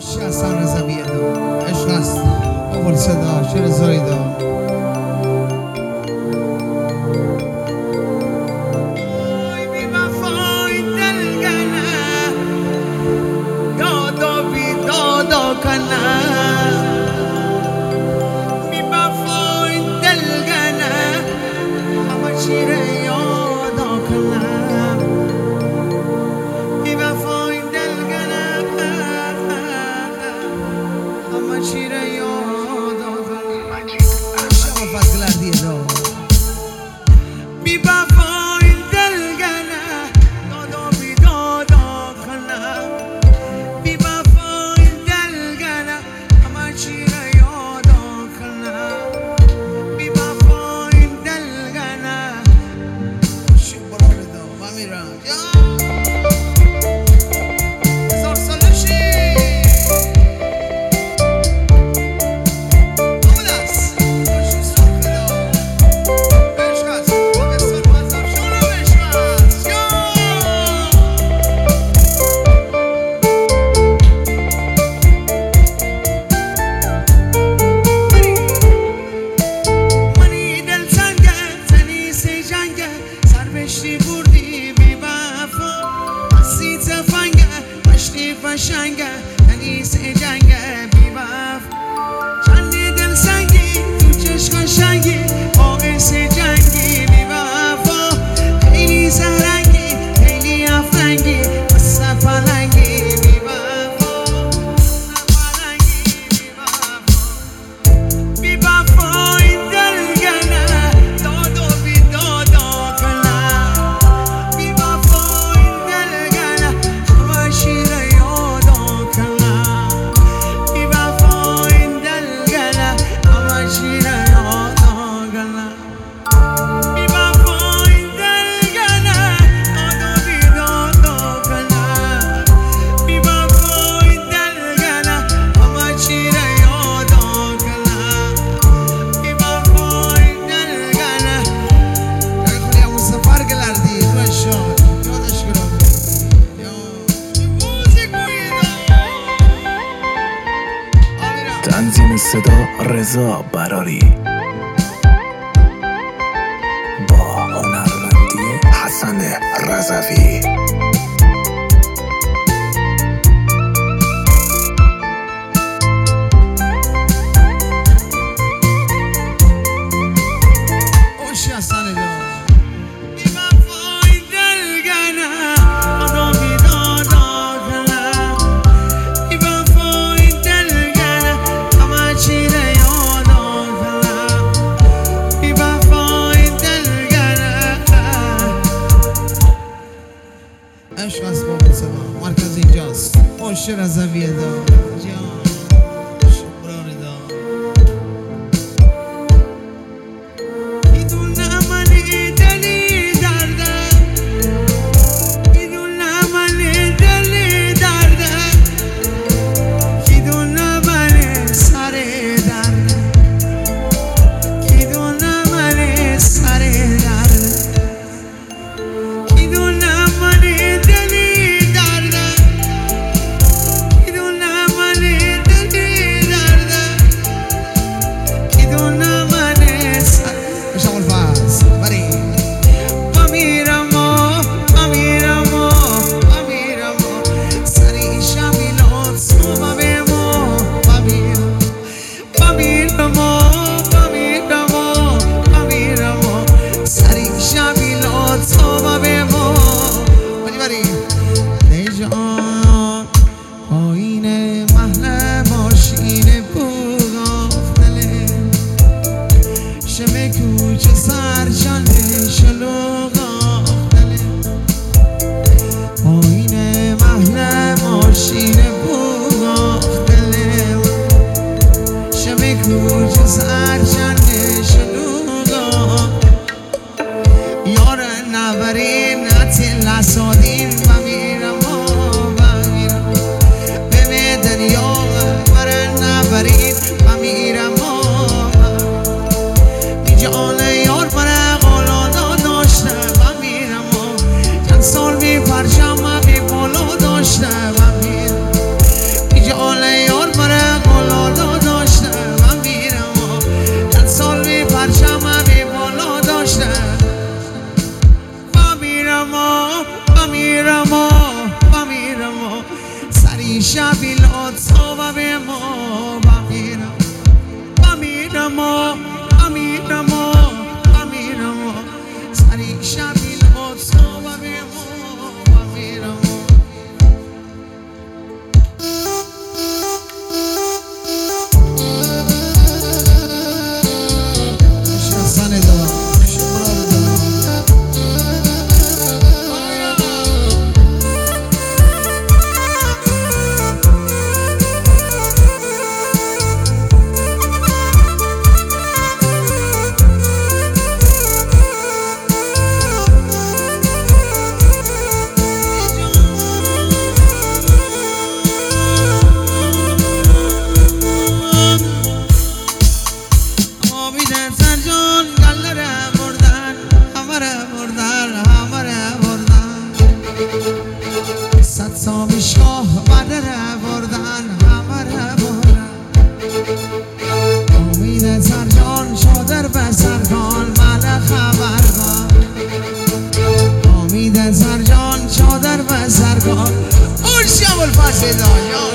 حسن رضویه دا عشق هست بابل صدا شیر زایی دا شنگه تنیس جنگه بیوف چندی دل سنگی تو چشقا شنگی باعث جنگی بیوفا خیلی زهرنگی خیلی افرنگی بسته پلنگی بیوفا بیوفا این دلگنه داد و بیدادا کنه بیوفا این دلگنه همه شیره تنظیم صدا رضا براری با هنرمندی حسن رضوی. عشق هست بابل صدا مرکز اینجاست خوش رضویه دا سری شبی لطفا و به ما بمیرم سری شبی لطفا و به ما بمیرم شخصانه دارم شمار دارم شاه بدره بردن همه بردن امید سرجان شادر به سرگان من خبرگان امید سرجان شادر به سرگان اون شب الفصل دانیان